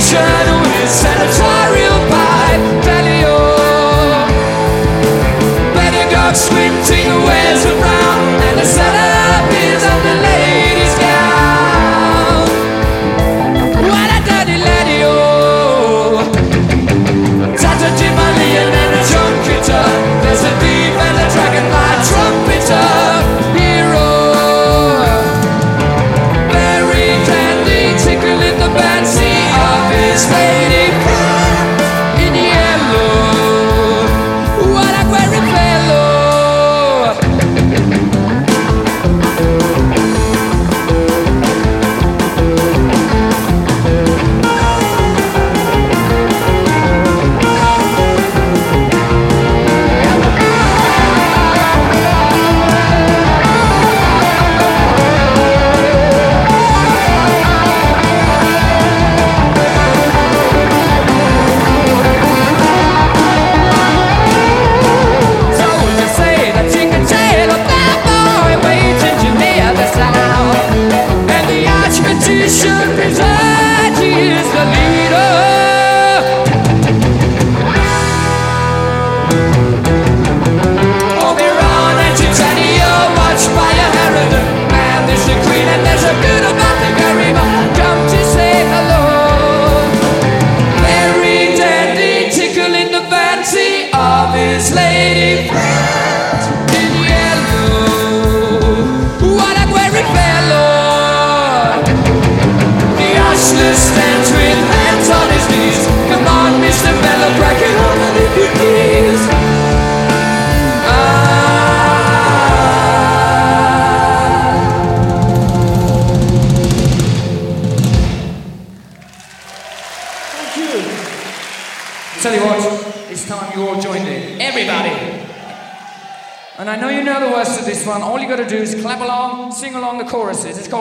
station with senatorial pipe. Delio, Betty got sweet tea wears a brown, and the setup is on the lady's gown. What a dirty lady, oh. Tata Jimalian and a junketer. There's a thief and a dragon by trumpeter. Hero, very candy, tickle in the fancy of his lady in yellow. What a query fellow. Of his lady friend in yellow. What a query fellow. The ushler stands with hands on his knees. Come on, Mr. Fellow, crack it open if you please. Thank you. Tell you what. It's time you all joined in. Everybody! And I know you know the words to this one. All you gotta do is clap along, sing along the choruses. It's called